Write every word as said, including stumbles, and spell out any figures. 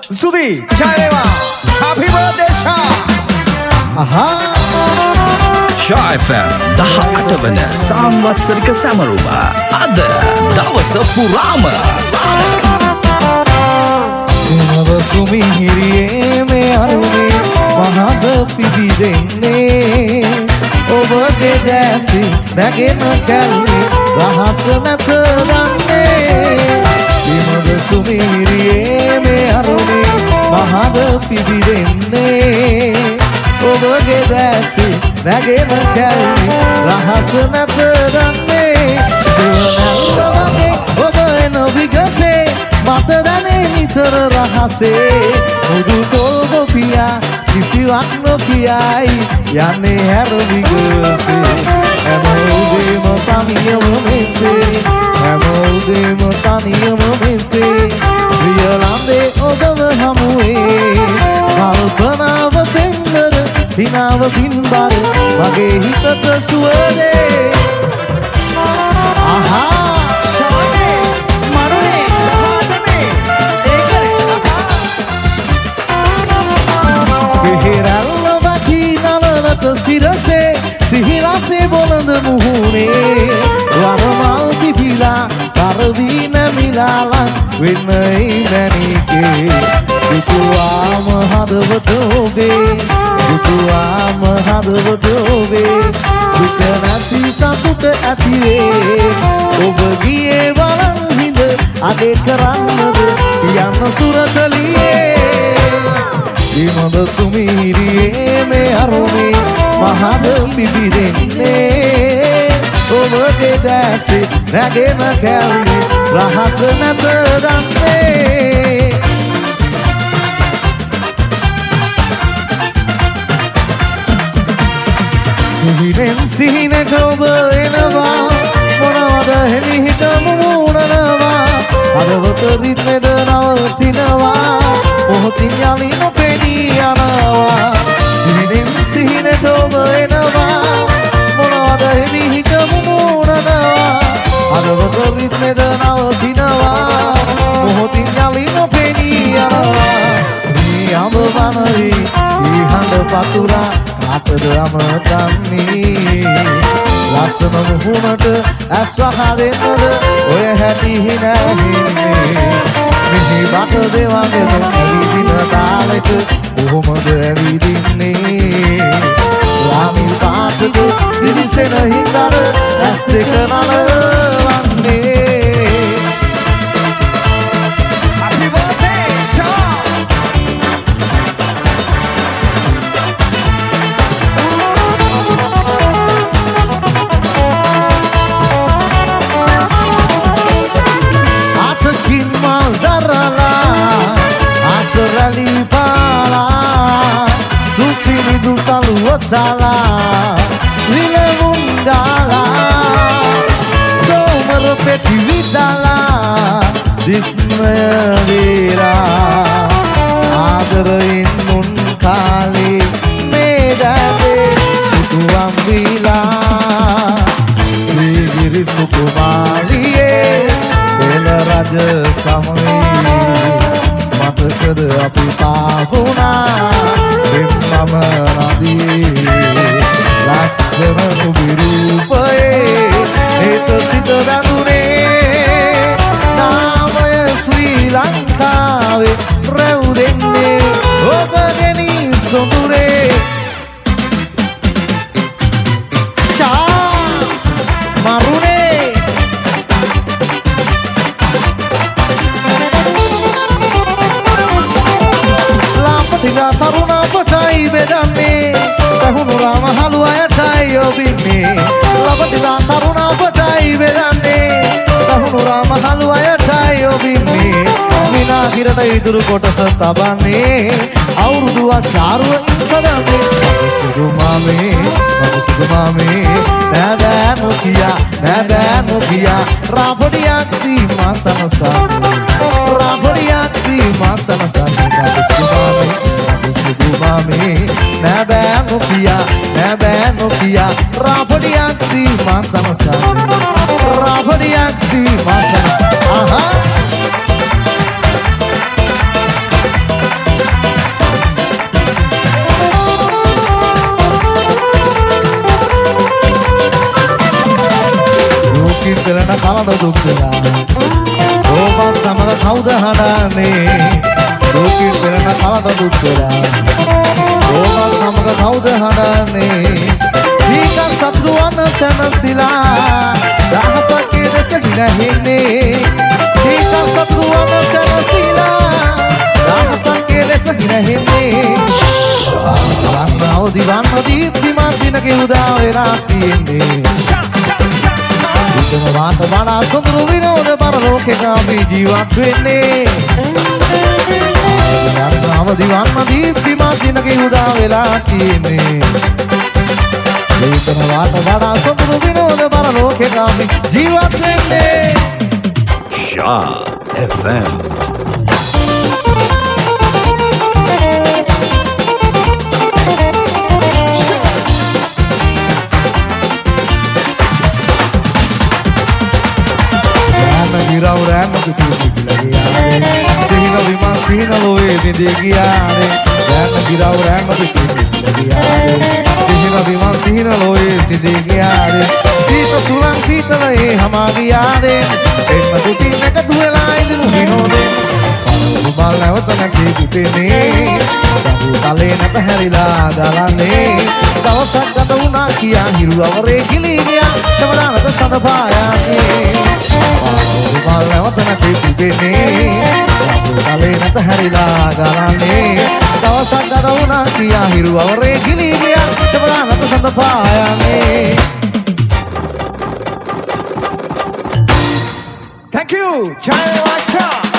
සුදී ජය වේවා. Happy birthday Shah. අහා Shah F M දහඅට වන සාම්වත්සරික සැමරුම අද දවස පුරාම නව සුමිහිරියේ මේ අරුණේ මහද පිබිදෙන්නේ ඔබගේ දැසි නැගෙන කැල්ලේ රහස නැත දන්නේ නව සුමිහිරියේ මේ අරුණේ මහද පිබිදෙන්නේ ඔබගේ දැසි නැගෙන කැල්ලේ රහස නැත දන්නේ දෙවනල්ලවගේ ඔබ එන විගසේ මත දනේ නිතර රහසේ මුදු කොල් ගොපියා කිසිවක් නොකියයි යන්නේ හැර විගසේ හැම උදේම තනියම මෙසේ හැම උදේම තනියම මෙසේ ප්‍රියලන්දේ ඔබව හමුවේ කල්පනාව පෙන්වර හිනාව පින්බර මගේ හිතට සුවදේ අහා හිරල්ල වකී නලවත සිරසේ සිහිලසේ බොළඳ මුහුණේ වරමල් පිපිලා කරවී නැමිලාලන් වෙන්නයි මැනිකේ දුතුවාම හදවත ඔබේ දුතුවාම හදවත ඔබේ දුක නැති සතුට ඇතිවේ ඔබ ගියේ බලන් හිඳ අදේ කරන්නද යන්න සුරතලියේ ඉමද සුමිහිරියේ මේ අරුණේ මහද පිබිදෙන්නේ ඔබගේ දැසේ නැගෙන කැල්ලේ රහස නැත දන්නේ සිහිනෙන් සිහිනට ඔබ එනවා මොනවද හෙමිහිට මුමුණනවා හදවත රිද්මෙද නවතිනවා මොහොතින් යලි නොපෙනී යනවා සිහිනෙන් සිහිනට ඔබ එනවා මොනවද හෙමිහිට මුමුණනවා හදවත රිද්මෙද නවතිනවා මොහොතින් යලි නොපෙනී යනවා මේ අඹ වනයේ ඊ හඬ පතුරා අතද අමතන්නේ ලස්සන මුහුණට ඇස් වහදෙන්නද ඔය හැටි හිනැහින්නේ මෙහි බට දෙවගෙන ඇවිදින තාලෙට කොහොමද ඇවිදින්නේ ලාමිල් පාටට දිලිසෙන හින්දර ඇස් දෙක නලවන්නේ Happy birthday Shah. අතකින් මල් දරලා අසරලි පාලා සුසිරිදු සලුවතලා විලවුන් ගාලා දෝමර පෙති විදලා දිස්මය වේලා ආදරයෙන් මුන් කාලේ මේ දැවේ සිතුවම් වීලා ශ්‍රීගිරි සුකුමාරියේ බෙල රජ සමයේ මතකද අපි පාහුණා දෙන්නම නදියේ ලස්සන නුබි රූපයේ ඒත සිත දඳුනේ නාමය ශ්‍රී ලංකාවේ රැව් දෙන්නේ ඔබ ගෙනි සොඳුරේ ශා මරුනේ ලාපතිලා තරුණ අපටයි බෙදන්නේ තහුණු රාම හලු අයටයි ඔබින්නේ ලාපතිලා තරුණ අපටයි බෙදන්නේ තහුණු රාම හලු අයටයි ඔබින්නේ මිනා කිරට ඉතුරු කොටස තබන්නේ අවුරුදුවක් චාරුව ඉන්සදන්නේ මගේ සුදු මාමේ මගේ සුදු මාමේ නෑදෑ නොකියා නෑදෑ නොකියා රාපඩියක් දී මාසනසන්නේ රාපඩියක් දී මාසනසන්නේ මගේ සුදු මාමේ මගේ සුදු මාමේ නෑදෑ නොකියා නෑදෑ නොකියා රාපඩියක් දී මාසනසන්නේ රාපඩියක් දී මාසනසන්නේ ආහා බලන දුක් වෙලා ඔබ සමග කවුද හඬන්නේ දුකින් පෙළෙන කලට දුක් වෙලා ඔබ සමග කවුද හඬන්නේ දීකන් සතුරුවන් සැනසීලා දහසක් දෙස ගිරහෙන්නේ දීකන් සතුරුවන් සැනසීලා දහසක් දෙස ගිරහෙන්නේ වන්නව දිවන්න දීප්තිමත් දිනක උදා වෙලා තියෙන්නේ ඉතම වාත වඩා සොඳුරු විනෝද පරලෝකෙක අපි ජීවත් වෙන්නේ වන්නව දිවන්න දීප්තිමත් දිනක උදා වෙලා තියෙන්නේ ඉතම වාත වඩා සොඳුරු විනෝද පරලෝකෙක අපි ජීවත් වෙන්නේ Shah F M. Girau rem kutu lagi aare sehina viman sehina loe nide giyaare rem girau rem kutu lagi aare sehina viman sehina loe side giyaare sita sulang sita le hama giyaare enna kutu nekatu wela idunu hinode paru bal nawatana ki kutene dabu tale nata harila galane dawasak gata una kiya hiru aware gili giya chamadana sada paayane Paru lewatana kiputene Rabu kale nata harila galane Dawasak gata una kiya hiru aware gili giya Chamadana nata sada paayane. Thank you, Chai Washa.